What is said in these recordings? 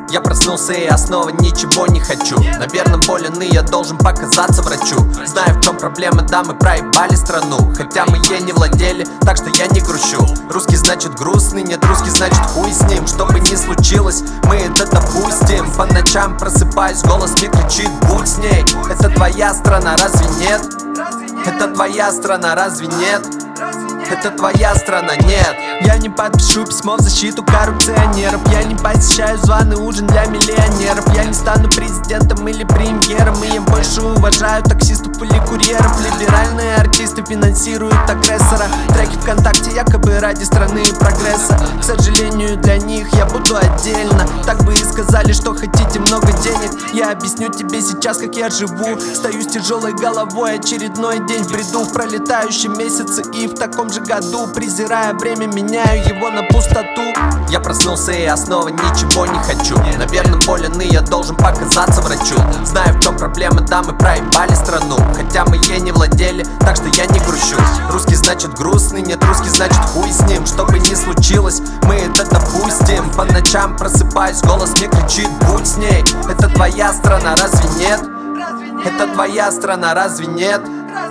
Я проснулся и я снова ничего не хочу. Наверное, болен и я должен показаться врачу. Знаю, в чем проблема, да, мы проебали страну. Хотя мы ей не владели, так что я не грущу. Русский значит грустный, нет, русский значит хуй с ним. Что бы ни случилось, мы это допустим. По ночам просыпаюсь, голос мне кричит: будь с ней. Это твоя страна, разве нет? Это твоя страна, разве нет? Это твоя страна, нет. Я не подпишу письмо в защиту коррупционеров. Я не посещаю званый ужин для миллионеров. Я не стану президентом или премьером. И я больше уважаю таксистов или курьеров. Либеральные артисты финансируют агрессора. Треки ВКонтакте якобы ради страны и прогресса. К сожалению, для них я буду отдельно. Так бы и сказали, что хотите много денег. Я объясню тебе сейчас, как я живу. Стою с тяжелой головой, очередной день в бреду. В пролетающем месяце и в таком же году, презирая время, меняю его на пустоту. Я проснулся и я снова ничего не хочу. Наверное, болен и я должен показаться врачу. Знаю, в чем проблема, да, мы проебали страну. Хотя мы ей не владели, так что я не грущу. Русский значит грустный, нет, русский значит хуй с ним. Что бы ни случилось, мы это допустим. По ночам просыпаюсь, голос мне кричит: будь с ней. Это твоя страна, разве нет? Это твоя страна, разве нет?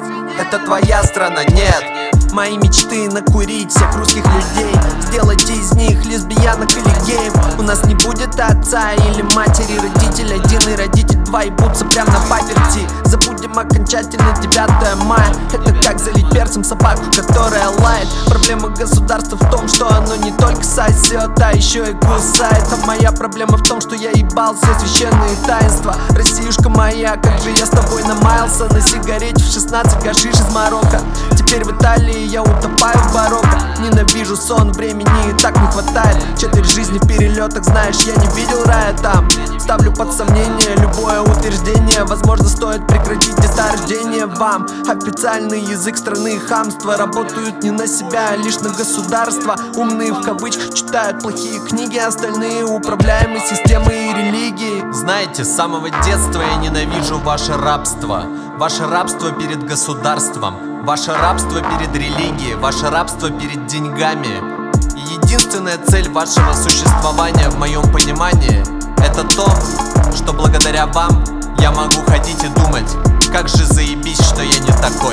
Это твоя страна, нет. Мои мечты — накурить всех русских людей, сделать из них лесбиянок или геев. У нас не будет отца или матери, родитель один и родитель два ебутся прям на паперти. Забудем окончательно 9 мая. Это как залить перцем собаку, которая лает. Проблема государства в том, что оно не только сосет, а еще и кусает. А моя проблема в том, что я ебал все священные таинства. Россиюшка моя, как же я с тобой намаялся на сигарете в 16, гашиш из Марокко. Теперь в Италии я утопаю в барокко. Ненавижу сон, времени и так не хватает. 4 жизни в перелетах, знаешь, я не видел рая там. Ставлю под сомнение любое утверждение. Возможно, стоит прекратить деторождение вам. Официальный язык страны хамства. Работают не на себя, а лишь на государство. Умные в кавычках читают плохие книги, остальные управляемы системой и религией. Знаете, с самого детства я ненавижу ваше рабство. Ваше рабство перед государством, ваше рабство перед религией, ваше рабство перед деньгами. И единственная цель вашего существования, в моем понимании, это то, что благодаря вам я могу ходить и думать: как же заебись, что я не такой.